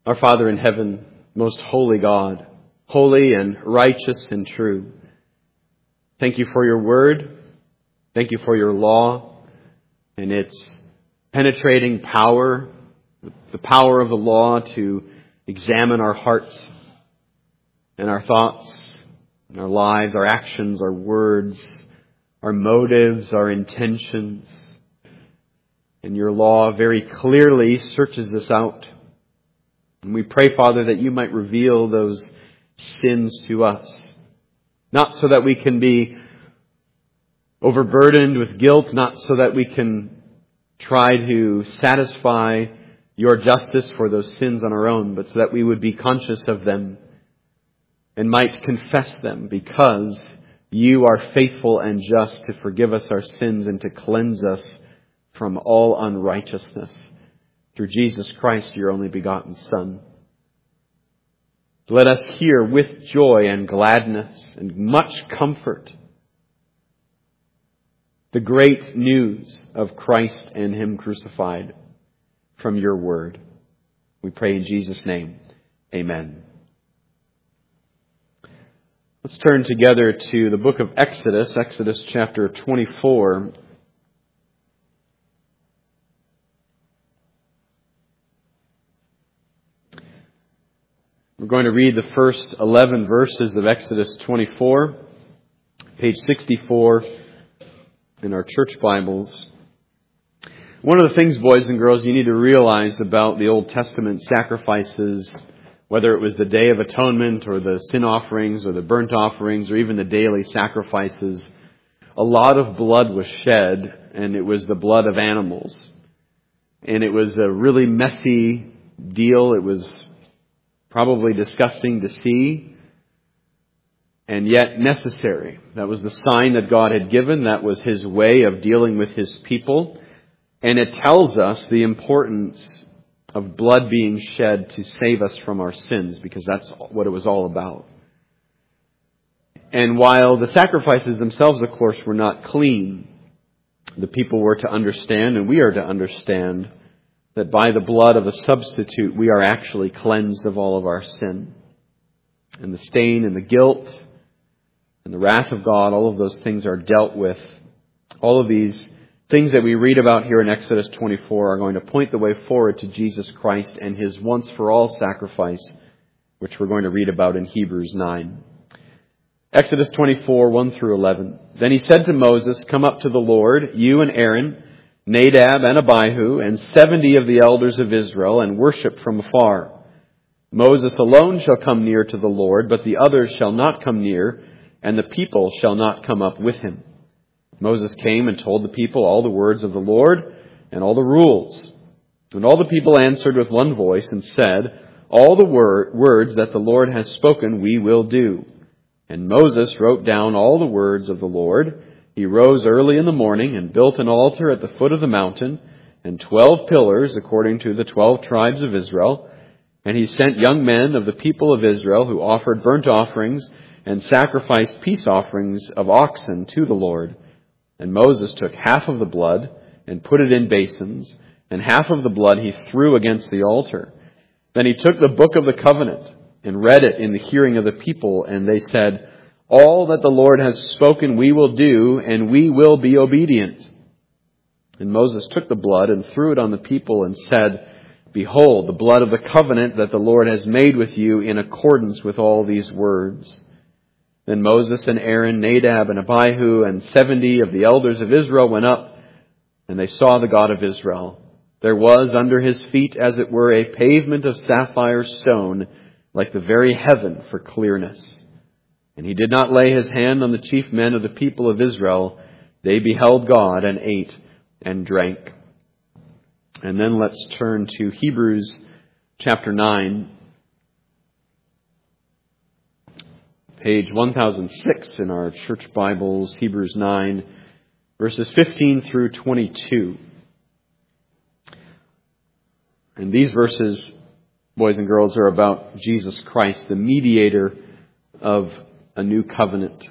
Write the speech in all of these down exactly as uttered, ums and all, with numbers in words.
Our Father in heaven, most holy God, holy and righteous and true, thank you for your word. Thank you for your law and its penetrating power, the power of the law to examine our hearts and our thoughts, and our lives, our actions, our words, our motives, our intentions. And your law very clearly searches us out. And we pray, Father, that you might reveal those sins to us. Not so that we can be overburdened with guilt, not so that we can try to satisfy your justice for those sins on our own, but so that we would be conscious of them and might confess them, because you are faithful and just to forgive us our sins and to cleanse us from all unrighteousness through Jesus Christ, your only begotten Son. Let us hear with joy and gladness and much comfort the great news of Christ and Him crucified from your word. We pray in Jesus' name. Amen. Let's turn together to the book of Exodus, Exodus chapter twenty-four. We're going to read the first eleven verses of Exodus twenty-four, page sixty-four in our church Bibles. One of the things, boys and girls, you need to realize about the Old Testament sacrifices, whether it was the Day of Atonement or the sin offerings or the burnt offerings or even the daily sacrifices, a lot of blood was shed, and it was the blood of animals. And it was a really messy deal. It was probably disgusting to see, and yet necessary. That was the sign that God had given. That was His way of dealing with His people. And it tells us the importance of blood being shed to save us from our sins, because that's what it was all about. And while the sacrifices themselves, of course, were not clean, the people were to understand, and we are to understand, that by the blood of a substitute, we are actually cleansed of all of our sin. And the stain and the guilt and the wrath of God, all of those things are dealt with. All of these things that we read about here in Exodus twenty-four are going to point the way forward to Jesus Christ and His once-for-all sacrifice, which we're going to read about in Hebrews nine. Exodus twenty-four, one through eleven. Then he said to Moses, "Come up to the Lord, you and Aaron, Nadab and Abihu, and seventy of the elders of Israel, and worship from afar. Moses alone shall come near to the Lord, but the others shall not come near, and the people shall not come up with him." Moses came and told the people all the words of the Lord and all the rules. And all the people answered with one voice and said, "All the wor- words that the Lord has spoken we will do." And Moses wrote down all the words of the Lord. He rose early in the morning and built an altar at the foot of the mountain and twelve pillars according to the twelve tribes of Israel. And he sent young men of the people of Israel who offered burnt offerings and sacrificed peace offerings of oxen to the Lord. And Moses took half of the blood and put it in basins, and half of the blood he threw against the altar. Then he took the book of the covenant and read it in the hearing of the people, and they said, "All that the Lord has spoken we will do, and we will be obedient." And Moses took the blood and threw it on the people and said, "Behold, the blood of the covenant that the Lord has made with you in accordance with all these words." Then Moses and Aaron, Nadab and Abihu, and seventy of the elders of Israel went up, and they saw the God of Israel. There was under his feet, as it were, a pavement of sapphire stone, like the very heaven for clearness. And he did not lay his hand on the chief men of the people of Israel. They beheld God and ate and drank. And then let's turn to Hebrews chapter nine. Page one thousand six in our church Bibles, Hebrews nine, verses fifteen through twenty-two. And these verses, boys and girls, are about Jesus Christ, the mediator of a new covenant.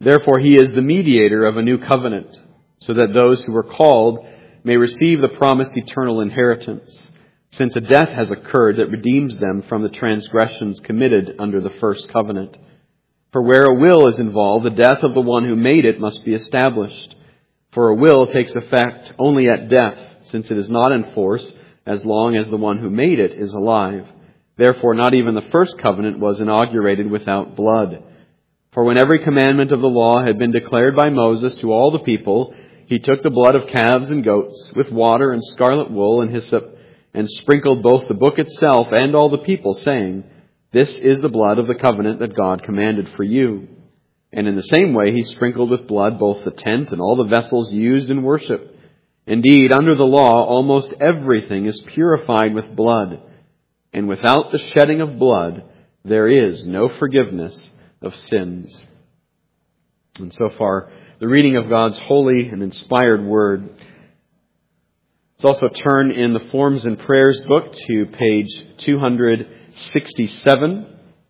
Therefore he is the mediator of a new covenant, so that those who were called may receive the promised eternal inheritance, since a death has occurred that redeems them from the transgressions committed under the first covenant. For where a will is involved, the death of the one who made it must be established. For a will takes effect only at death, since it is not in force as long as the one who made it is alive. Therefore not even the first covenant was inaugurated without blood. For when every commandment of the law had been declared by Moses to all the people, he took the blood of calves and goats with water and scarlet wool and hyssop, and sprinkled both the book itself and all the people, saying, "This is the blood of the covenant that God commanded for you." And in the same way he sprinkled with blood both the tent and all the vessels used in worship. Indeed, under the law, almost everything is purified with blood, and without the shedding of blood, there is no forgiveness of sins. And so far, the reading of God's holy and inspired word. Let's also turn in the Forms and Prayers book to page two hundred sixty-seven.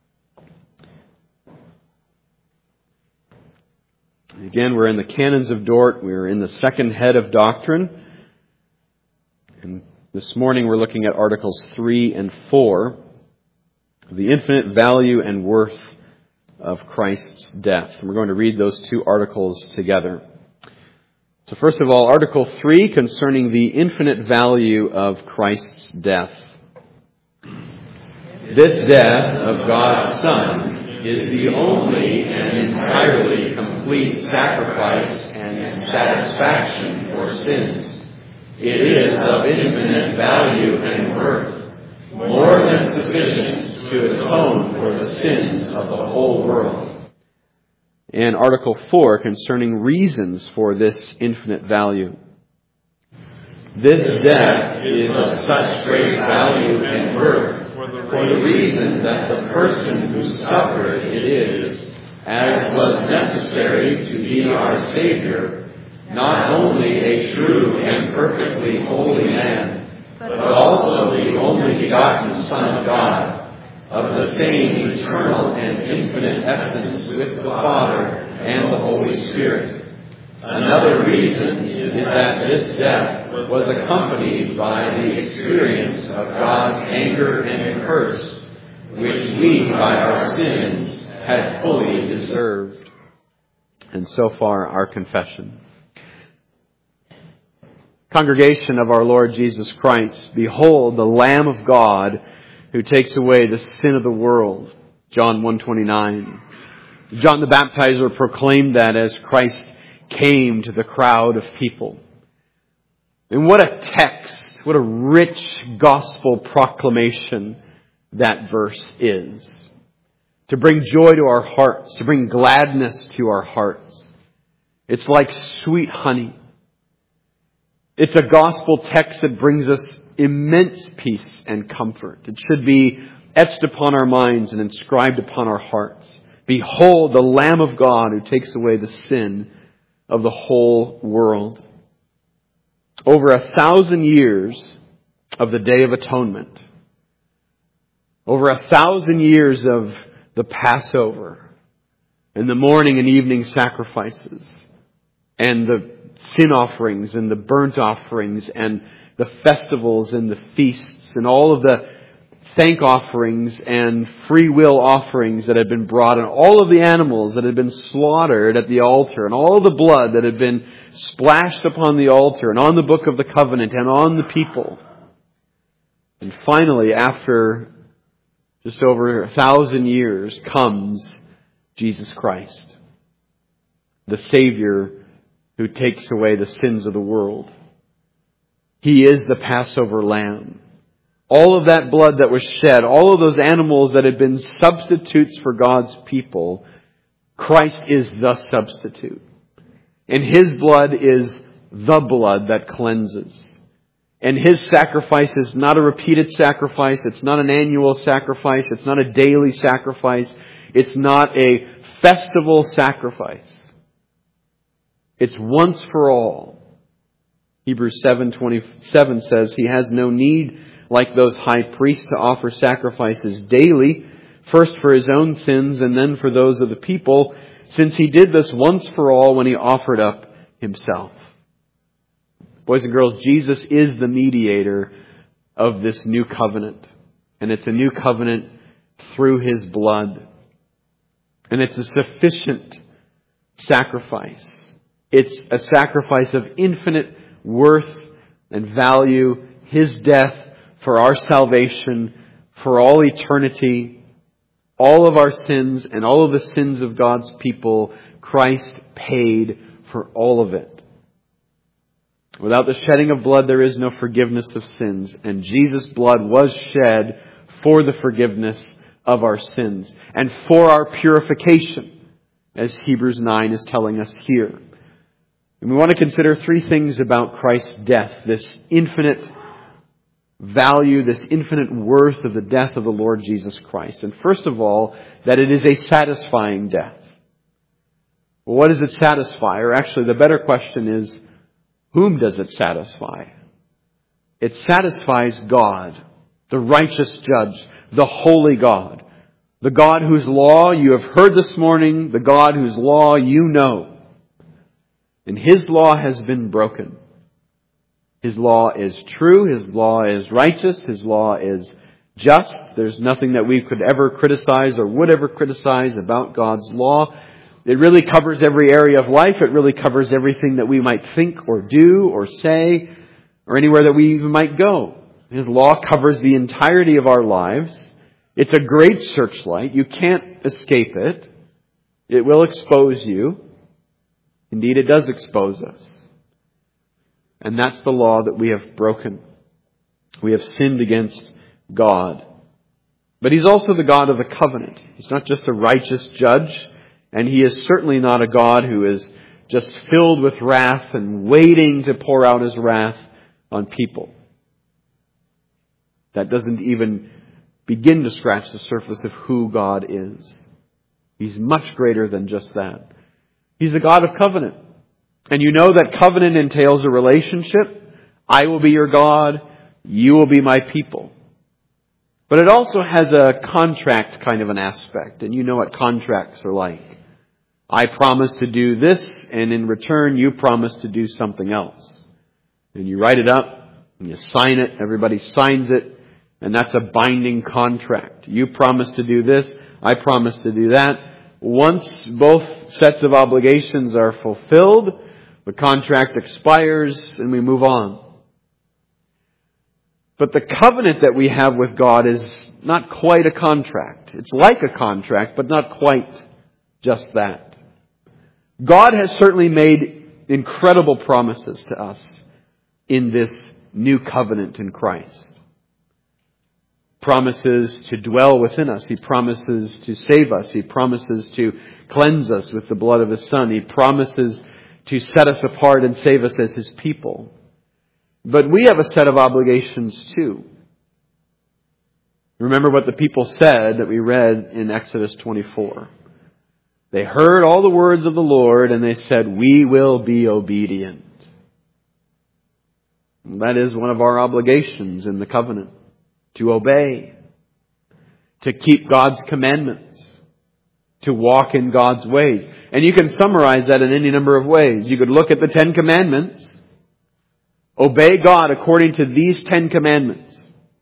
Again, we're in the Canons of Dort. We're in the second head of doctrine. And this morning we're looking at Articles three and four, the infinite value and worth of Christ's death. And we're going to read those two articles together. So first of all, Article three, concerning the infinite value of Christ's death. This death of God's Son is the only and entirely complete sacrifice and satisfaction for sins. It is of infinite value and worth, more than sufficient to atone for the sins of the whole world. And Article four, concerning reasons for this infinite value. This death is of such great value and worth for the reason that the person who suffered it is, as was necessary to be our Savior, not only a true and perfectly holy man, but also the only begotten Son of God, of the same eternal and infinite essence with the Father and the Holy Spirit. Another reason is that this death was accompanied by the experience of God's anger and curse, which we, by our sins, had fully deserved. And so far, our confession. Congregation of our Lord Jesus Christ, behold the Lamb of God who takes away the sin of the world. John one twenty-nine. John the Baptizer proclaimed that as Christ came to the crowd of people. And what a text, what a rich gospel proclamation that verse is. To bring joy to our hearts, to bring gladness to our hearts. It's like sweet honey. It's a gospel text that brings us immense peace and comfort. It should be etched upon our minds and inscribed upon our hearts. Behold the Lamb of God who takes away the sin of the whole world. Over a thousand years of the Day of Atonement. Over a thousand years of the Passover and the morning and evening sacrifices and the sin offerings and the burnt offerings and the festivals and the feasts and all of the thank offerings and free will offerings that had been brought, and all of the animals that had been slaughtered at the altar, and all of the blood that had been splashed upon the altar and on the book of the covenant and on the people. And finally, after just over a thousand years, comes Jesus Christ, the Savior who takes away the sins of the world. He is the Passover Lamb. All of that blood that was shed, all of those animals that had been substitutes for God's people, Christ is the substitute. And His blood is the blood that cleanses. And His sacrifice is not a repeated sacrifice. It's not an annual sacrifice. It's not a daily sacrifice. It's not a festival sacrifice. It's once for all. Hebrews seven twenty-seven says He has no need, like those high priests, to offer sacrifices daily, first for His own sins and then for those of the people, since He did this once for all when He offered up Himself. Boys and girls, Jesus is the mediator of this new covenant. And it's a new covenant through His blood. And it's a sufficient sacrifice. It's a sacrifice of infinite worth and value. His death for our salvation, for all eternity, all of our sins and all of the sins of God's people, Christ paid for all of it. Without the shedding of blood, there is no forgiveness of sins. And Jesus' blood was shed for the forgiveness of our sins and for our purification, as Hebrews nine is telling us here. And we want to consider three things about Christ's death, this infinite value, this infinite worth of the death of the Lord Jesus Christ. And first of all, that it is a satisfying death. Well, what does it satisfy? Or actually, the better question is, whom does it satisfy? It satisfies God, the righteous judge, the holy God, the God whose law you have heard this morning, the God whose law you know. And His law has been broken. His law is true. His law is righteous. His law is just. There's nothing that we could ever criticize or would ever criticize about God's law. It really covers every area of life. It really covers everything that we might think or do or say or anywhere that we even might go. His law covers the entirety of our lives. It's a great searchlight. You can't escape it. It will expose you. Indeed, it does expose us. And that's the law that we have broken. We have sinned against God. But He's also the God of the covenant. He's not just a righteous judge. And He is certainly not a God who is just filled with wrath and waiting to pour out His wrath on people. That doesn't even begin to scratch the surface of who God is. He's much greater than just that. He's a God of covenant. And you know that covenant entails a relationship. I will be your God. You will be my people. But it also has a contract kind of an aspect. And you know what contracts are like. I promise to do this, and in return you promise to do something else. And you write it up, and you sign it, everybody signs it, and that's a binding contract. You promise to do this, I promise to do that. Once both sets of obligations are fulfilled, the contract expires, and we move on. But the covenant that we have with God is not quite a contract. It's like a contract, but not quite just that. God has certainly made incredible promises to us in this new covenant in Christ. Promises to dwell within us. He promises to save us. He promises to cleanse us with the blood of His Son. He promises to set us apart and save us as His people. But we have a set of obligations too. Remember what the people said that we read in Exodus twenty-four. They heard all the words of the Lord and they said, we will be obedient. That is one of our obligations in the covenant. To obey. To keep God's commandments. To walk in God's ways. And you can summarize that in any number of ways. You could look at the Ten Commandments. Obey God according to these Ten Commandments.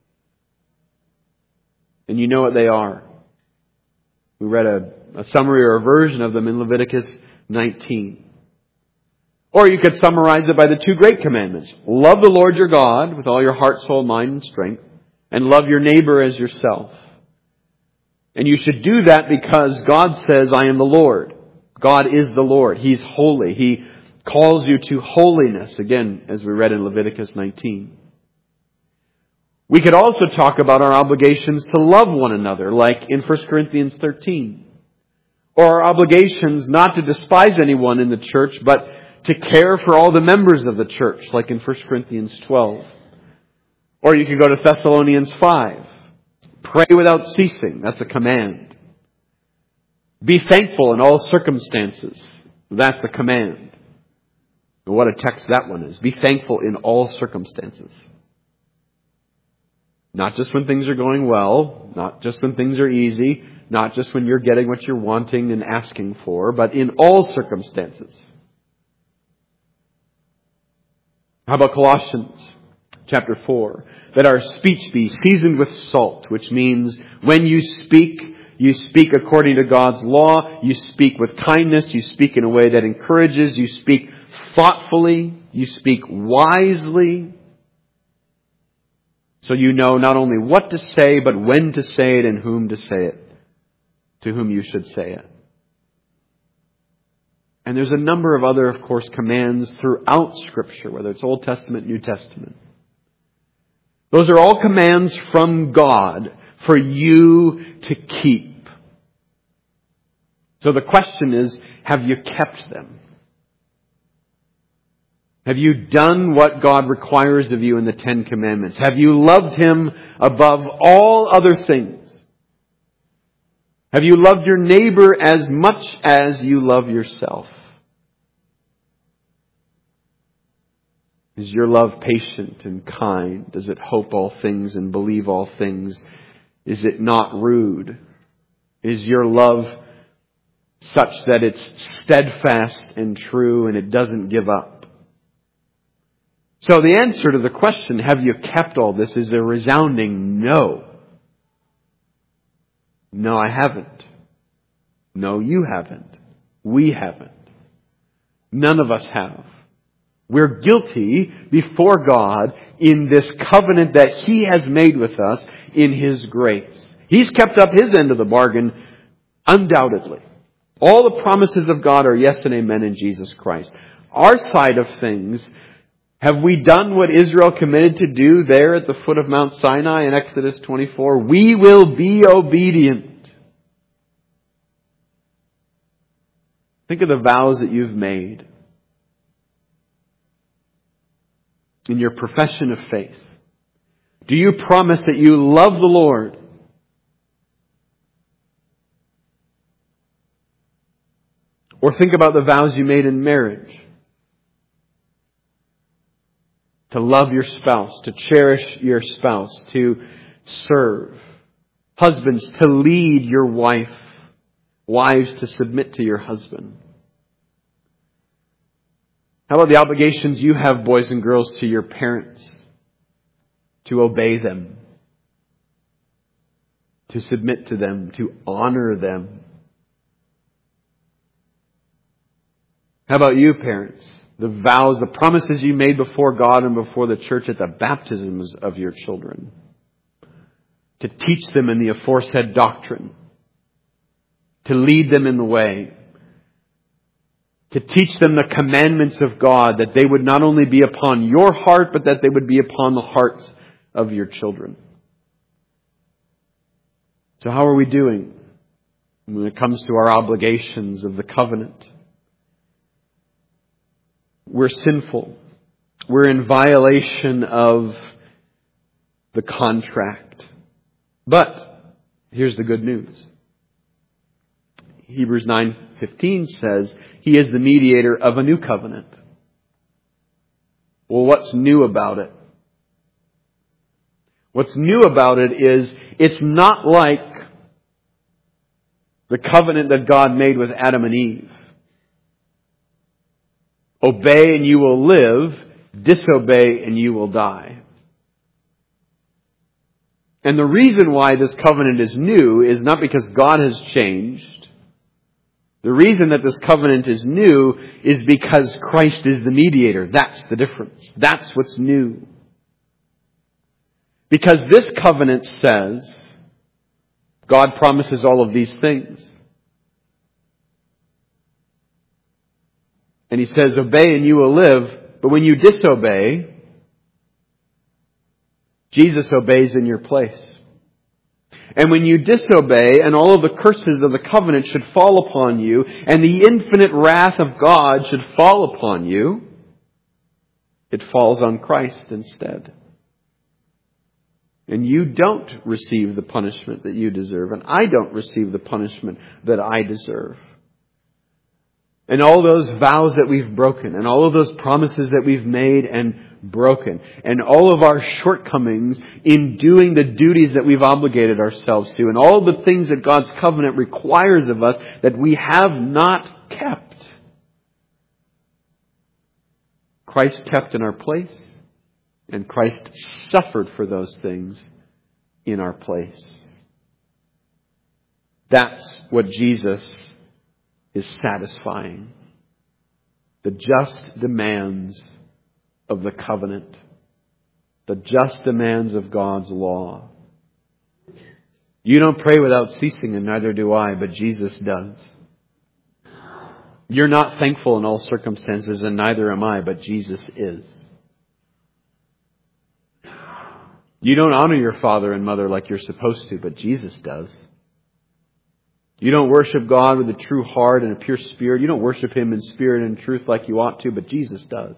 And you know what they are. We read a, a summary or a version of them in Leviticus nineteen. Or you could summarize it by the two great commandments. Love the Lord your God with all your heart, soul, mind, and strength. And love your neighbor as yourself. And you should do that because God says, I am the Lord. God is the Lord. He's holy. He calls you to holiness. Again, as we read in Leviticus nineteen. We could also talk about our obligations to love one another, like in First Corinthians thirteen. Or our obligations not to despise anyone in the church, but to care for all the members of the church, like in First Corinthians twelve. Or you could go to Thessalonians five. Pray without ceasing. That's a command. Be thankful in all circumstances. That's a command. And what a text that one is. Be thankful in all circumstances. Not just when things are going well, not just when things are easy, Not just when you're getting what you're wanting and asking for, but in all circumstances. How about Colossians chapter four? That our speech be seasoned with salt, which means when you speak, you speak according to God's law, you speak with kindness, you speak in a way that encourages, you speak thoughtfully, you speak wisely. So you know not only what to say, but when to say it and whom to say it, to whom you should say it. And there's a number of other, of course, commands throughout Scripture, whether it's Old Testament, New Testament. Those are all commands from God for you to keep. So the question is, have you kept them? Have you done what God requires of you in the Ten Commandments? Have you loved Him above all other things? Have you loved your neighbor as much as you love yourself? Is your love patient and kind? Does it hope all things and believe all things? Is it not rude? Is your love such that it's steadfast and true and it doesn't give up? So the answer to the question, have you kept all this, is a resounding no. No, I haven't. No, you haven't. We haven't. None of us have. We're guilty before God in this covenant that He has made with us in His grace. He's kept up His end of the bargain, undoubtedly. All the promises of God are yes and amen in Jesus Christ. Our side of things, have we done what Israel committed to do there at the foot of Mount Sinai in Exodus twenty-four? We will be obedient. Think of the vows that you've made in your profession of faith. Do you promise that you love the Lord? Or think about the vows you made in marriage. To love your spouse, to cherish your spouse, to serve. Husbands, to lead your wife. Wives, to submit to your husband. How about the obligations you have, boys and girls, to your parents? To obey them. To submit to them. To honor them. How about you, parents? The vows, the promises you made before God and before the church at the baptisms of your children. To teach them in the aforesaid doctrine. To lead them in the way. To teach them the commandments of God, that they would not only be upon your heart, but that they would be upon the hearts of your children. So how are we doing when it comes to our obligations of the covenant? We're sinful. We're in violation of the contract. But here's the good news. Hebrews nine fifteen says, He is the mediator of a new covenant. Well, what's new about it? What's new about it is it's not like the covenant that God made with Adam and Eve. Obey and you will live. Disobey and you will die. And the reason why this covenant is new is not because God has changed. The reason that this covenant is new is because Christ is the mediator. That's the difference. That's what's new. Because this covenant says, God promises all of these things. And He says, obey and you will live. But when you disobey, Jesus obeys in your place. And when you disobey, and all of the curses of the covenant should fall upon you, and the infinite wrath of God should fall upon you, it falls on Christ instead. And you don't receive the punishment that you deserve, and I don't receive the punishment that I deserve. And all those vows that we've broken, and all of those promises that we've made and broken. And all of our shortcomings in doing the duties that we've obligated ourselves to, and all the things that God's covenant requires of us that we have not kept. Christ kept in our place, and Christ suffered for those things in our place. That's what Jesus is satisfying. The just demands of the covenant. The just demands of God's law. You don't pray without ceasing, and neither do I, but Jesus does. You're not thankful in all circumstances, and neither am I, but Jesus is. You don't honor your father and mother like you're supposed to, but Jesus does. You don't worship God with a true heart and a pure spirit. You don't worship Him in spirit and truth like you ought to, but Jesus does.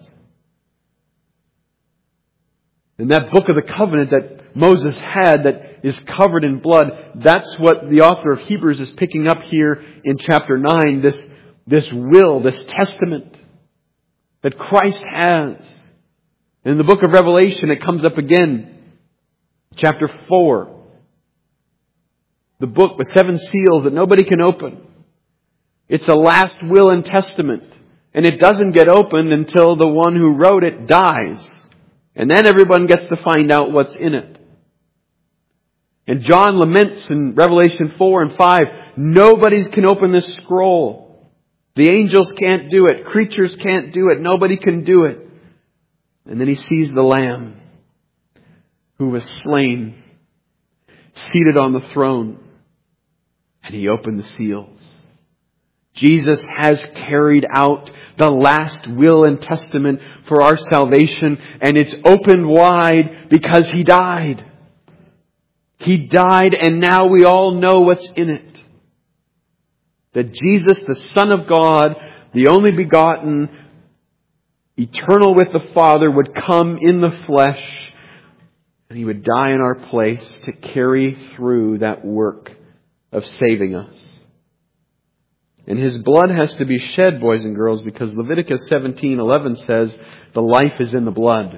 And that book of the covenant that Moses had that is covered in blood, that's what the author of Hebrews is picking up here in chapter nine. This, this will, this testament that Christ has. In the book of Revelation, it comes up again. Chapter four. The book with seven seals that nobody can open. It's a last will and testament. And it doesn't get opened until the one who wrote it dies. And then everyone gets to find out what's in it. And John laments in Revelation four and five, nobody can open this scroll. The angels can't do it. Creatures can't do it. Nobody can do it. And then he sees the Lamb who was slain, seated on the throne. And he opened the seals. Jesus has carried out the last will and testament for our salvation. And it's opened wide because He died. He died, and now we all know what's in it. That Jesus, the Son of God, the only begotten, eternal with the Father, would come in the flesh. And He would die in our place to carry through that work of saving us. And His blood has to be shed, boys and girls, because Leviticus seventeen eleven says the life is in the blood.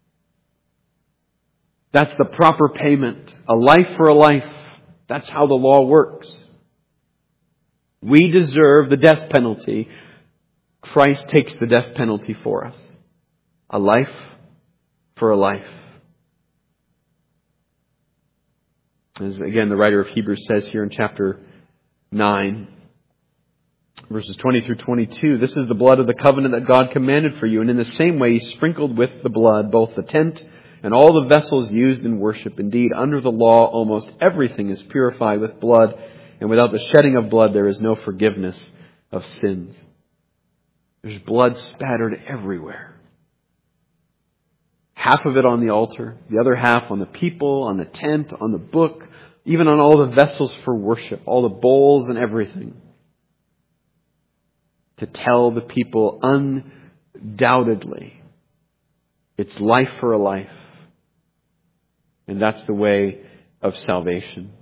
That's the proper payment. A life for a life. That's how the law works. We deserve the death penalty. Christ takes the death penalty for us. A life for a life. As again, the writer of Hebrews says here in chapter nine, verses twenty through twenty-two, this is the blood of the covenant that God commanded for you. And in the same way, He sprinkled with the blood both the tent and all the vessels used in worship. Indeed, under the law, almost everything is purified with blood. And without the shedding of blood, there is no forgiveness of sins. There's blood spattered everywhere. Half of it on the altar, the other half on the people, on the tent, on the book, even on all the vessels for worship, all the bowls and everything. To tell the people undoubtedly it's life for a life. And that's the way of salvation.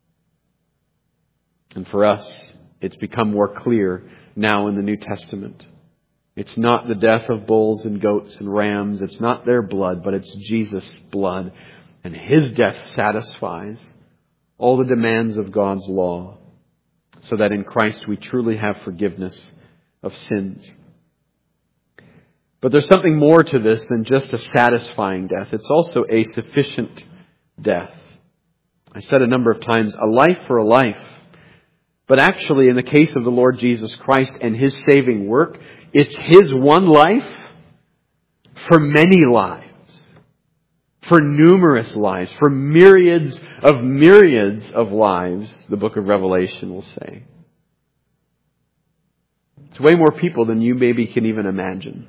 And for us, it's become more clear now in the New Testament. It's not the death of bulls and goats and rams. It's not their blood, but it's Jesus' blood. And His death satisfies all the demands of God's law, so that in Christ we truly have forgiveness of sins. But there's something more to this than just a satisfying death. It's also a sufficient death. I said a number of times, a life for a life. But actually, in the case of the Lord Jesus Christ and His saving work, it's His one life for many lives. For numerous lives. For myriads of myriads of lives, the book of Revelation will say. It's way more people than you maybe can even imagine.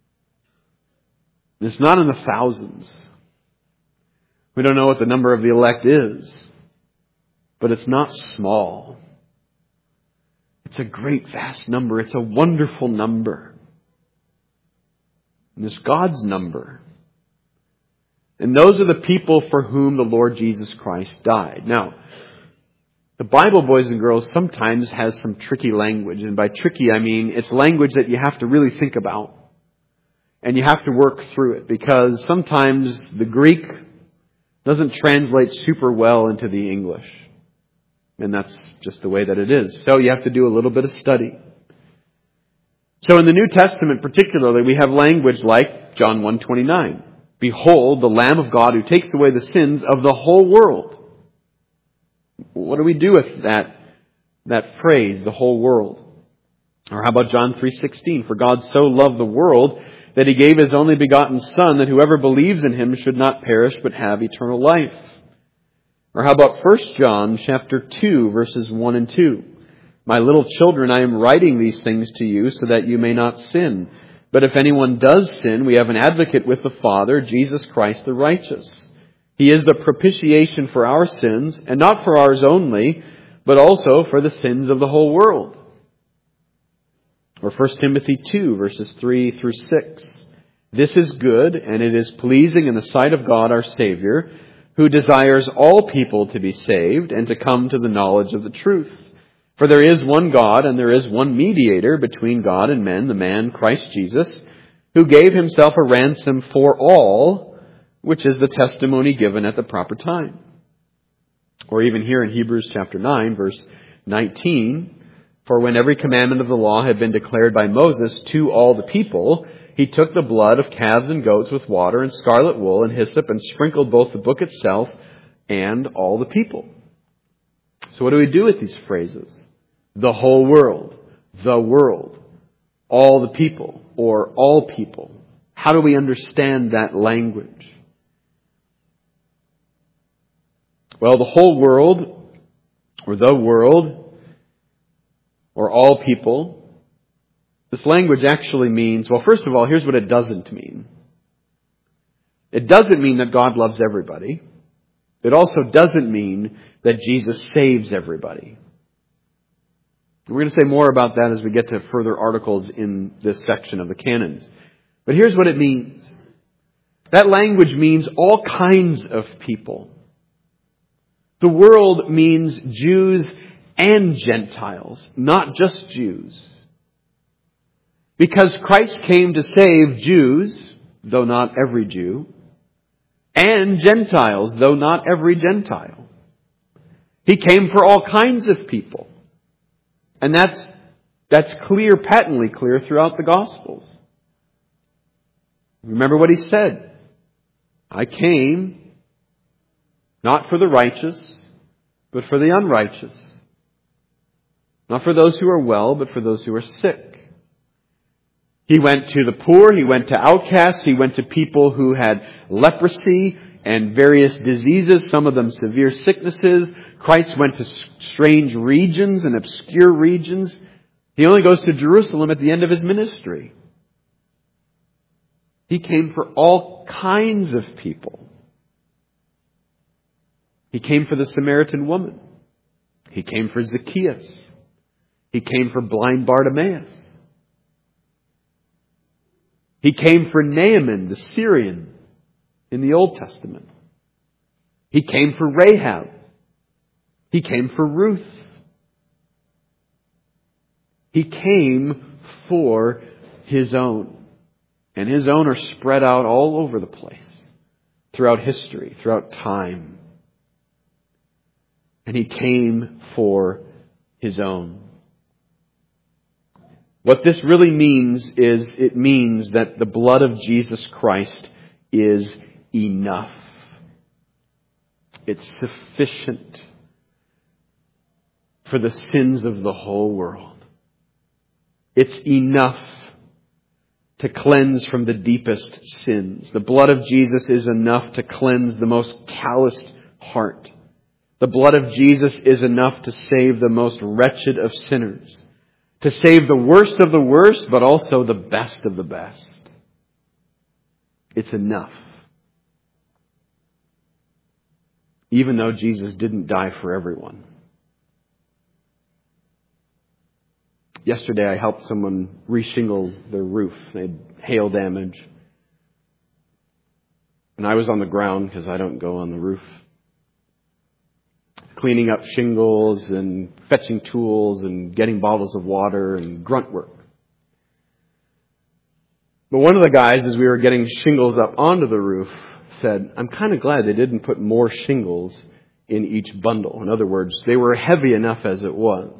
It's not in the thousands. We don't know what the number of the elect is. But it's not small. It's a great, vast number. It's a wonderful number. And it's God's number. And those are the people for whom the Lord Jesus Christ died. Now, the Bible, boys and girls, sometimes has some tricky language. And by tricky, I mean it's language that you have to really think about. And you have to work through it because sometimes the Greek doesn't translate super well into the English. And that's just the way that it is. So you have to do a little bit of study. So in the New Testament particularly, we have language like John one twenty-nine. Behold, the Lamb of God who takes away the sins of the whole world. What do we do with that, that phrase, the whole world? Or how about John three sixteen? For God so loved the world that He gave His only begotten Son, that whoever believes in Him should not perish but have eternal life. Or how about First John chapter two, verses one and two? My little children, I am writing these things to you so that you may not sin. But if anyone does sin, we have an advocate with the Father, Jesus Christ the righteous. He is the propitiation for our sins, and not for ours only, but also for the sins of the whole world. Or First Timothy two, verses three through six. This is good, and it is pleasing in the sight of God our Savior, who desires all people to be saved and to come to the knowledge of the truth. For there is one God, and there is one mediator between God and men, the man Christ Jesus, who gave Himself a ransom for all, which is the testimony given at the proper time. Or even here in Hebrews chapter nine, verse nineteen, for when every commandment of the law had been declared by Moses to all the people, he took the blood of calves and goats with water and scarlet wool and hyssop and sprinkled both the book itself and all the people. So what do we do with these phrases? The whole world, the world, all the people, or all people. How do we understand that language? Well, the whole world, or the world, or all people, this language actually means, well, first of all, here's what it doesn't mean. It doesn't mean that God loves everybody. It also doesn't mean that Jesus saves everybody. We're going to say more about that as we get to further articles in this section of the canons. But here's what it means. That language means all kinds of people. The world means Jews and Gentiles, not just Jews. Because Christ came to save Jews, though not every Jew, and Gentiles, though not every Gentile. He came for all kinds of people. And that's, that's clear, patently clear throughout the Gospels. Remember what He said. I came not for the righteous, but for the unrighteous. Not for those who are well, but for those who are sick. He went to the poor, He went to outcasts, He went to people who had leprosy and various diseases, some of them severe sicknesses. Christ went to strange regions and obscure regions. He only goes to Jerusalem at the end of His ministry. He came for all kinds of people. He came for the Samaritan woman. He came for Zacchaeus. He came for blind Bartimaeus. He came for Naaman, the Syrian, in the Old Testament. He came for Rahab. He came for Ruth. He came for His own. And His own are spread out all over the place, throughout history, throughout time. And He came for His own. What this really means is it means that the blood of Jesus Christ is enough. It's sufficient for the sins of the whole world. It's enough to cleanse from the deepest sins. The blood of Jesus is enough to cleanse the most calloused heart. The blood of Jesus is enough to save the most wretched of sinners. To save the worst of the worst, but also the best of the best. It's enough. Even though Jesus didn't die for everyone. Yesterday I helped someone reshingle their roof. They had hail damage. And I was on the ground because I don't go on the roof. Cleaning up shingles and fetching tools and getting bottles of water and grunt work. But one of the guys, as we were getting shingles up onto the roof, said, I'm kind of glad they didn't put more shingles in each bundle. In other words, they were heavy enough as it was.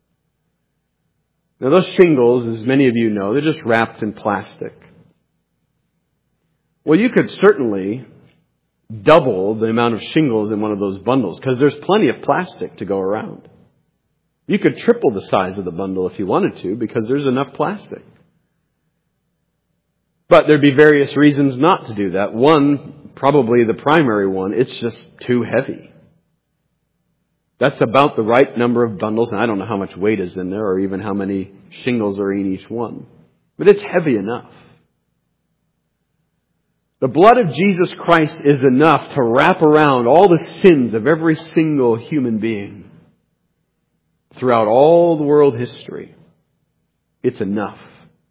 Now those shingles, as many of you know, they're just wrapped in plastic. Well, you could certainly double the amount of shingles in one of those bundles because there's plenty of plastic to go around. You could triple the size of the bundle if you wanted to because there's enough plastic. But there'd be various reasons not to do that. One, probably the primary one, it's just too heavy. That's about the right number of bundles, and I don't know how much weight is in there or even how many shingles are in each one. But it's heavy enough. The blood of Jesus Christ is enough to wrap around all the sins of every single human being throughout all the world history. It's enough.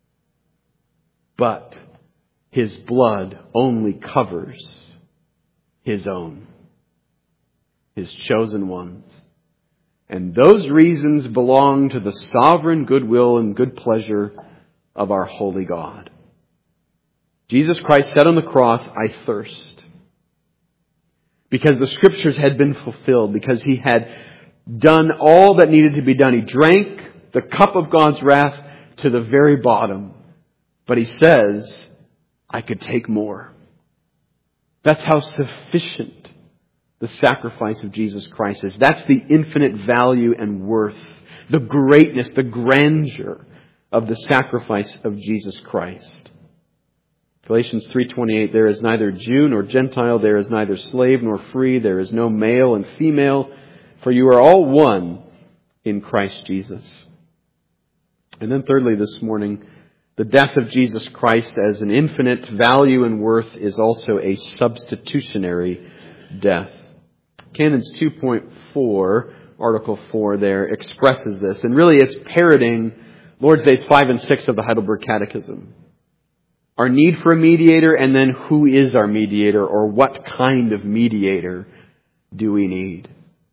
But His blood only covers His own, His chosen ones. And those reasons belong to the sovereign goodwill and good pleasure of our holy God. Jesus Christ said on the cross, I thirst. Because the Scriptures had been fulfilled, because He had done all that needed to be done. He drank the cup of God's wrath to the very bottom. But He says, I could take more. That's how sufficient the sacrifice of Jesus Christ is. That's the infinite value and worth, the greatness, the grandeur of the sacrifice of Jesus Christ. Galatians three twenty-eight, there is neither Jew nor Gentile, there is neither slave nor free, there is no male and female, for you are all one in Christ Jesus. And then thirdly this morning, the death of Jesus Christ as an infinite value and worth is also a substitutionary death. Canons two point four, Article four there, expresses this. And really it's parroting Lord's Days five and six of the Heidelberg Catechism. Our need for a mediator, and then who is our mediator, or what kind of mediator do we need?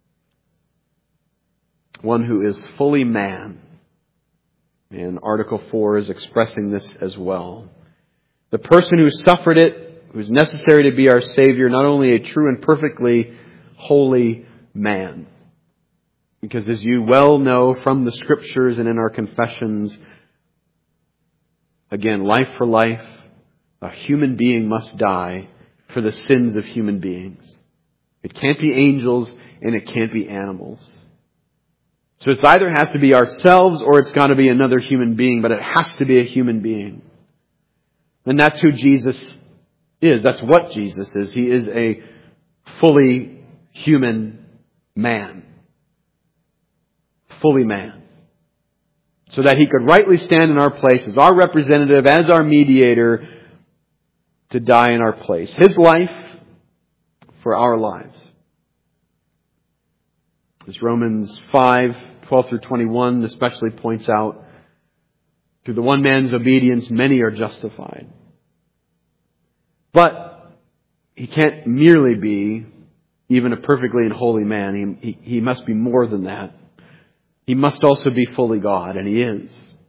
One who is fully man. And Article four is expressing this as well. The person who suffered it, who is necessary to be our Savior, not only a true and perfectly holy man. Because as you well know from the Scriptures and in our confessions, again, life for life, a human being must die for the sins of human beings. It can't be angels and it can't be animals. So it's either has to be ourselves or it's got to be another human being, but it has to be a human being. And that's who Jesus is. That's what Jesus is. He is a fully human man. Fully man. So that He could rightly stand in our place as our representative, as our mediator, to die in our place. His life for our lives. As Romans five, twelve through twenty-one especially points out, through the one man's obedience, many are justified. But He can't merely be even a perfectly and holy man. He, he, he must be more than that. He must also be fully God, and He is.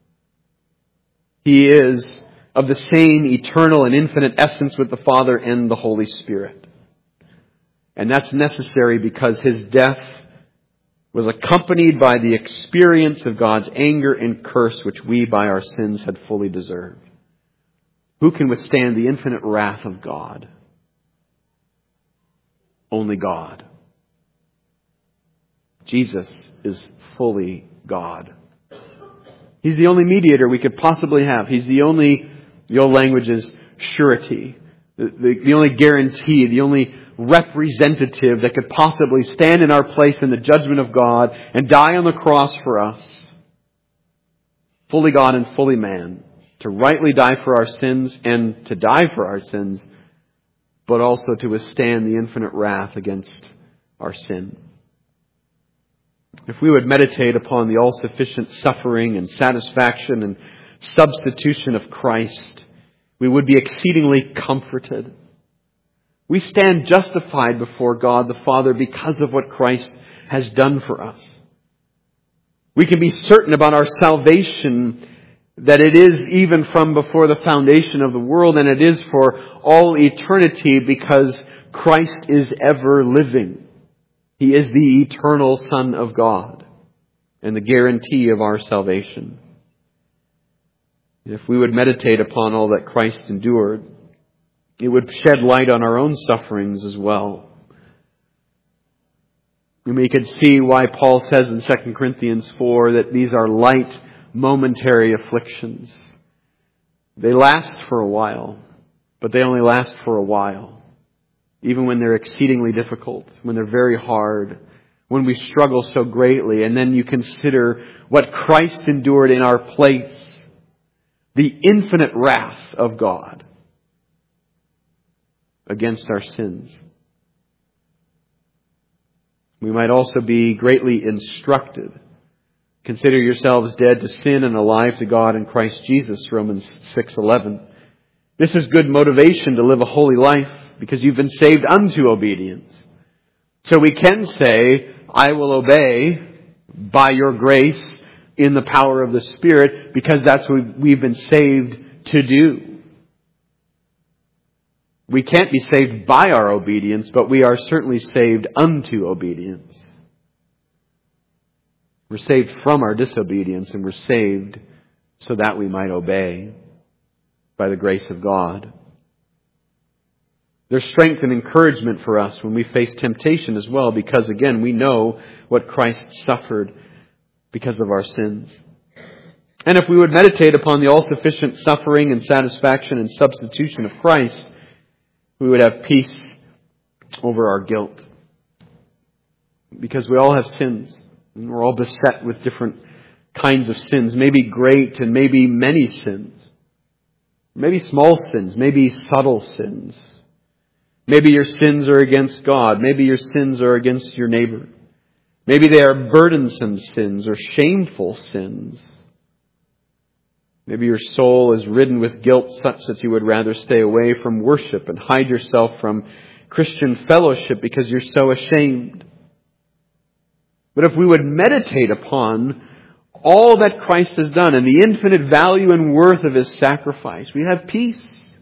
He is of the same eternal and infinite essence with the Father and the Holy Spirit. And that's necessary because His death was accompanied by the experience of God's anger and curse, which we by our sins had fully deserved. Who can withstand the infinite wrath of God? Only God. Jesus is fully God. He's the only mediator we could possibly have. He's the only, the old language is surety, the, the, the only guarantee, the only representative that could possibly stand in our place in the judgment of God and die on the cross for us. Fully God and fully man. To rightly die for our sins and to die for our sins, but also to withstand the infinite wrath against our sin. If we would meditate upon the all-sufficient suffering and satisfaction and substitution of Christ, we would be exceedingly comforted. We stand justified before God the Father because of what Christ has done for us. We can be certain about our salvation that it is even from before the foundation of the world, and it is for all eternity, because Christ is ever living. He is the eternal Son of God and the guarantee of our salvation. If we would meditate upon all that Christ endured, it would shed light on our own sufferings as well. And we could see why Paul says in Second Corinthians four that these are light, momentary afflictions. They last for a while, but they only last for a while. Even when they're exceedingly difficult, when they're very hard, when we struggle so greatly, and then you consider what Christ endured in our place, the infinite wrath of God against our sins. We might also be greatly instructed. Consider yourselves dead to sin and alive to God in Christ Jesus, Romans six eleven. This is good motivation to live a holy life because you've been saved unto obedience. So we can say, I will obey by your grace in the power of the Spirit, because that's what we've been saved to do. We can't be saved by our obedience, but we are certainly saved unto obedience. We're saved from our disobedience, and we're saved so that we might obey by the grace of God. There's strength and encouragement for us when we face temptation as well, because again, we know what Christ suffered because of our sins. And if we would meditate upon the all-sufficient suffering and satisfaction and substitution of Christ, we would have peace over our guilt. Because we all have sins. And we're all beset with different kinds of sins. Maybe great and maybe many sins. Maybe small sins. Maybe subtle sins. Maybe your sins are against God. Maybe your sins are against your neighbor. Maybe they are burdensome sins or shameful sins. Maybe your soul is ridden with guilt such that you would rather stay away from worship and hide yourself from Christian fellowship because you're so ashamed. But if we would meditate upon all that Christ has done and the infinite value and worth of His sacrifice, we have peace.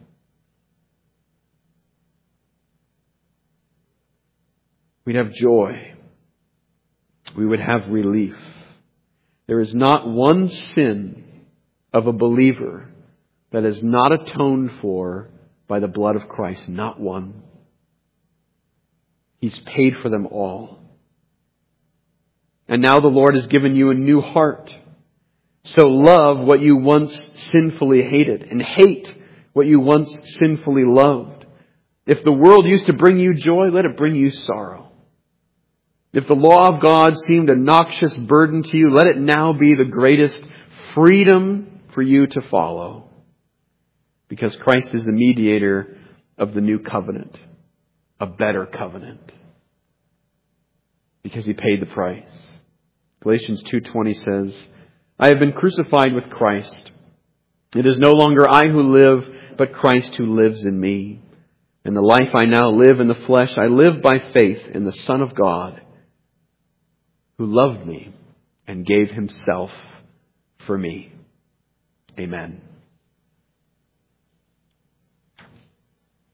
We'd have joy. We would have relief. There is not one sin of a believer that is not atoned for by the blood of Christ. Not one. He's paid for them all. And now the Lord has given you a new heart. So love what you once sinfully hated, and hate what you once sinfully loved. If the world used to bring you joy, let it bring you sorrow. If the law of God seemed a noxious burden to you, let it now be the greatest freedom for you to follow. Because Christ is the mediator of the new covenant, a better covenant. Because He paid the price. Galatians two twenty says, I have been crucified with Christ. It is no longer I who live, but Christ who lives in me. And the life I now live in the flesh, I live by faith in the Son of God, who loved me and gave Himself for me. Amen.